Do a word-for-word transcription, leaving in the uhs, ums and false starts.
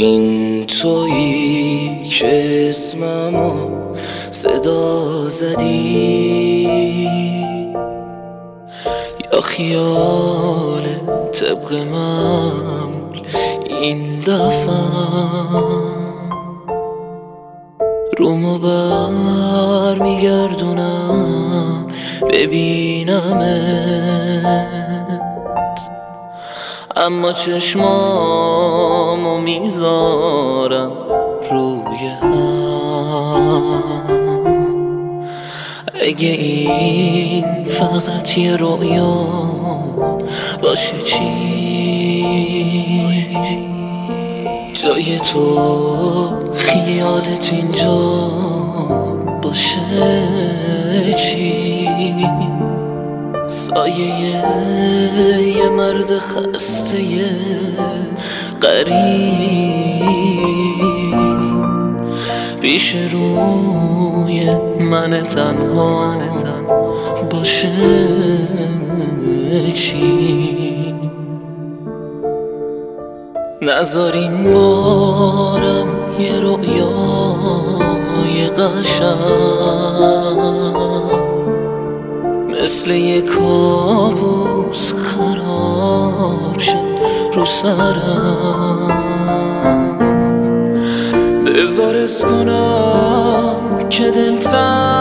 این تویی که اسممو صدا زدی یا خیال طبق معمول این دفعه رومو بر میگردونم ببینمت، اما چشمامو میذارم روی هم. اگه این فقط یه رویا باشه چی؟ جای تو خیالت اینجا باشه چی؟ سایه یه مرد خسته غریب پیش روی من تنها باشه چی؟ نذارین بارم یه رویای قشنگ مثل یه کابوس خراب شد رو سرم. بذار اس کنم که دلتنگ